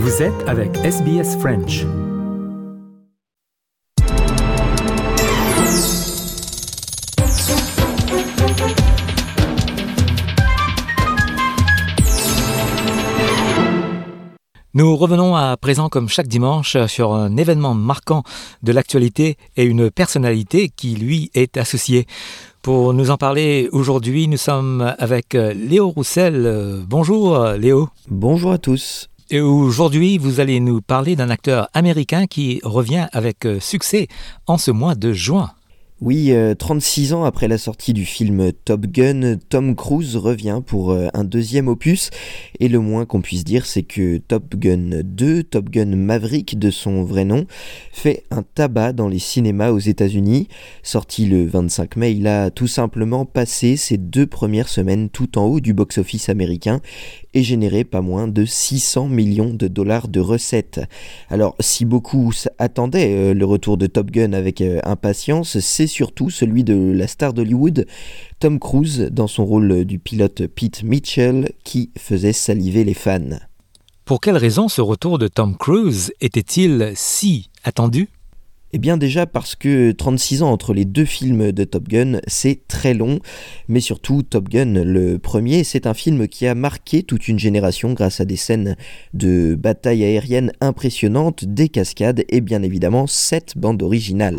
Vous êtes avec SBS French. Nous revenons à présent, comme chaque dimanche, sur un événement marquant de l'actualité et une personnalité qui lui est associée. Pour nous en parler aujourd'hui, nous sommes avec Léo Roussel. Bonjour Léo. Bonjour à tous. Et aujourd'hui, vous allez nous parler d'un acteur américain qui revient avec succès en ce mois de juin. Oui, 36 ans après la sortie du film Top Gun, Tom Cruise revient pour un deuxième opus. Et le moins qu'on puisse dire, c'est que Top Gun 2, Top Gun Maverick de son vrai nom, fait un tabac dans les cinémas aux États-Unis. Sorti le 25 mai, il a tout simplement passé ses 2 premières semaines tout en haut du box-office américain et généré pas moins de 600 millions de dollars de recettes. Alors, si beaucoup attendaient le retour de Top Gun avec impatience, c'est surtout celui de la star d'Hollywood, Tom Cruise, dans son rôle du pilote Pete Mitchell, qui faisait saliver les fans. Pour quelle raison ce retour de Tom Cruise était-il si attendu ? Eh bien déjà parce que 36 ans entre les 2 films de Top Gun, c'est très long, mais surtout Top Gun, le premier, c'est un film qui a marqué toute une génération grâce à des scènes de bataille aérienne impressionnantes, des cascades et bien évidemment cette bande originale.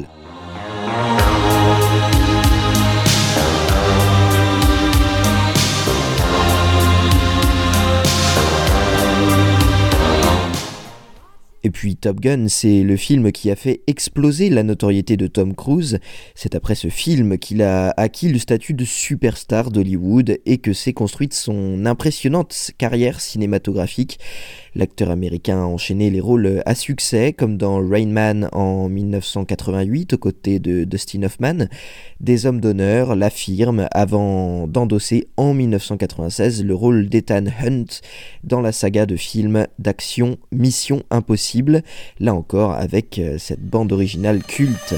Et puis Top Gun, c'est le film qui a fait exploser la notoriété de Tom Cruise. C'est après ce film qu'il a acquis le statut de superstar d'Hollywood et que s'est construite son impressionnante carrière cinématographique. L'acteur américain a enchaîné les rôles à succès, comme dans Rain Man en 1988, aux côtés de Dustin Hoffman, Des Hommes d'honneur, La Firme, avant d'endosser en 1996 le rôle d'Ethan Hunt dans la saga de films d'action Mission Impossible, là encore avec cette bande originale culte.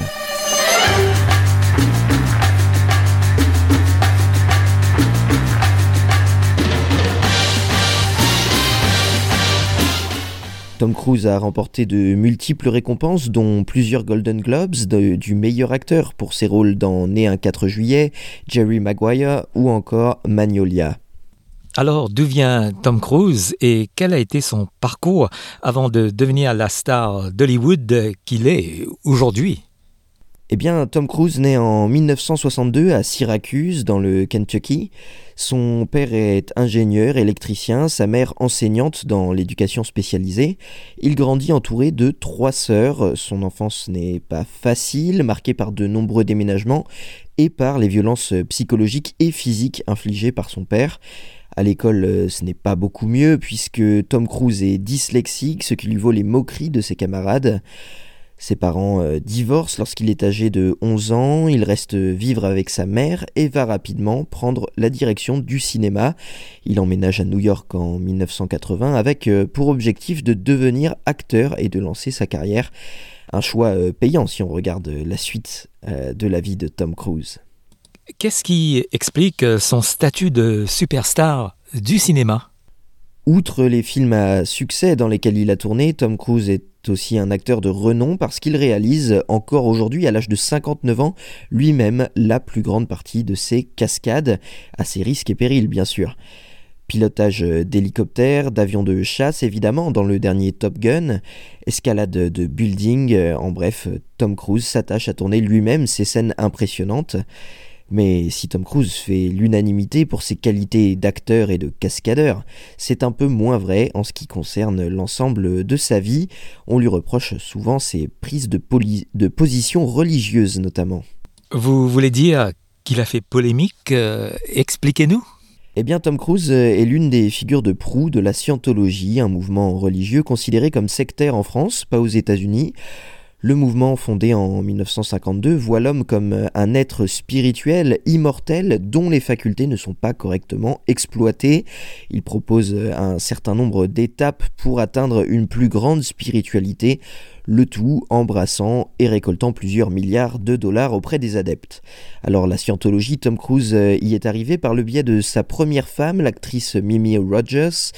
Tom Cruise a remporté de multiples récompenses, dont plusieurs Golden Globes, du meilleur acteur pour ses rôles dans Né un 4 juillet, Jerry Maguire ou encore Magnolia. Alors, d'où vient Tom Cruise et quel a été son parcours avant de devenir la star d'Hollywood qu'il est aujourd'hui ? Eh bien, Tom Cruise naît en 1962 à Syracuse, dans le Kentucky. Son père est ingénieur électricien, sa mère enseignante dans l'éducation spécialisée. Il grandit entouré de 3 sœurs. Son enfance n'est pas facile, marquée par de nombreux déménagements et par les violences psychologiques et physiques infligées par son père. À l'école, ce n'est pas beaucoup mieux puisque Tom Cruise est dyslexique, ce qui lui vaut les moqueries de ses camarades. Ses parents divorcent lorsqu'il est âgé de 11 ans, il reste vivre avec sa mère et va rapidement prendre la direction du cinéma. Il emménage à New York en 1980 avec pour objectif de devenir acteur et de lancer sa carrière. Un choix payant si on regarde la suite de la vie de Tom Cruise. Qu'est-ce qui explique son statut de superstar du cinéma ? Outre les films à succès dans lesquels il a tourné, Tom Cruise est aussi un acteur de renom parce qu'il réalise encore aujourd'hui, à l'âge de 59 ans, lui-même la plus grande partie de ses cascades, à ses risques et périls bien sûr. Pilotage d'hélicoptères, d'avions de chasse évidemment dans le dernier Top Gun, escalade de building, en bref, Tom Cruise s'attache à tourner lui-même ces scènes impressionnantes. Mais si Tom Cruise fait l'unanimité pour ses qualités d'acteur et de cascadeur, c'est un peu moins vrai en ce qui concerne l'ensemble de sa vie. On lui reproche souvent ses prises de position religieuses notamment. Vous voulez dire qu'il a fait polémique ? Expliquez-nous. Eh bien, Tom Cruise est l'une des figures de proue de la scientologie, un mouvement religieux considéré comme sectaire en France, pas aux États-Unis. Le mouvement, fondé en 1952, voit l'homme comme un être spirituel, immortel, dont les facultés ne sont pas correctement exploitées. Il propose un certain nombre d'étapes pour atteindre une plus grande spiritualité, le tout embrassant et récoltant plusieurs milliards de dollars auprès des adeptes. Alors la scientologie, Tom Cruise y est arrivé par le biais de sa première femme, l'actrice Mimi Rogers.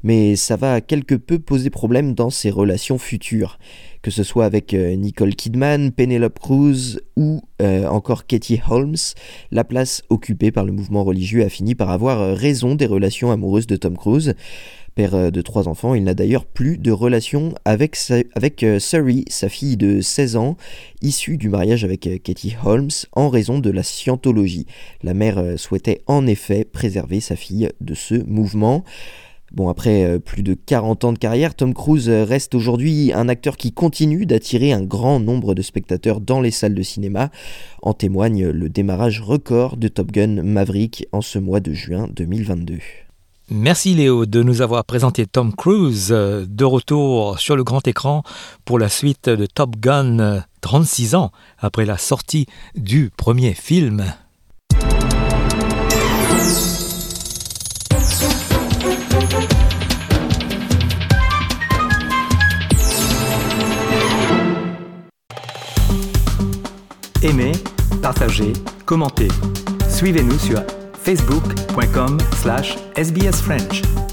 mais ça va quelque peu poser problème dans ses relations futures, que ce soit avec Nicole Kidman, Penelope Cruz ou encore Katie Holmes. La place occupée par le mouvement religieux a fini par avoir raison des relations amoureuses de Tom Cruise. Père de 3 enfants, il n'a d'ailleurs plus de relation avec Suri, sa fille de 16 ans, issue du mariage avec Katie Holmes, en raison de la scientologie. La mère souhaitait en effet préserver sa fille de ce mouvement. Bon, après plus de 40 ans de carrière, Tom Cruise reste aujourd'hui un acteur qui continue d'attirer un grand nombre de spectateurs dans les salles de cinéma. En témoigne le démarrage record de Top Gun Maverick en ce mois de juin 2022. Merci Léo de nous avoir présenté Tom Cruise, de retour sur le grand écran pour la suite de Top Gun, 36 ans après la sortie du premier film. Aimez, partagez, commentez. Suivez-nous sur facebook.com/sbsfrench.